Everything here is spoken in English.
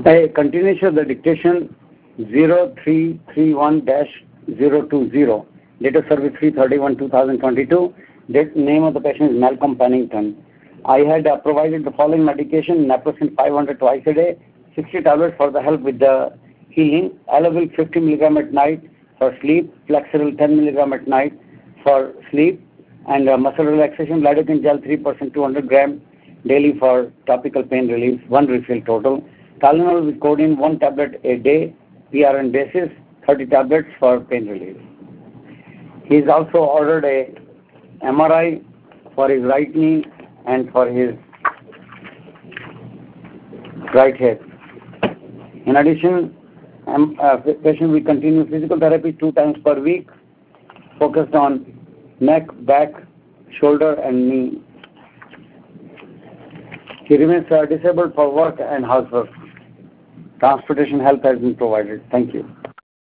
A continuation of the dictation 0331-020, date of service 3/31/2022. Name of the patient is Malcolm Pennington. I had provided the following medication: naproxen 500 twice a day, 60 tablets for the help with the healing, Alavil 50 mg at night for sleep, Flexeril 10 mg at night for sleep, and muscle relaxation, lidocaine gel 3% 200 gram daily for topical pain relief, 1 refill total. Tylenol with codeine 1 tablet a day, PRN basis, 30 tablets for pain relief. He has also ordered a MRI for his right knee and for his right hip. In addition, patient will continue physical therapy 2 times per week, focused on neck, back, shoulder and knee. He remains disabled for work and housework. Transportation help has been provided. Thank you.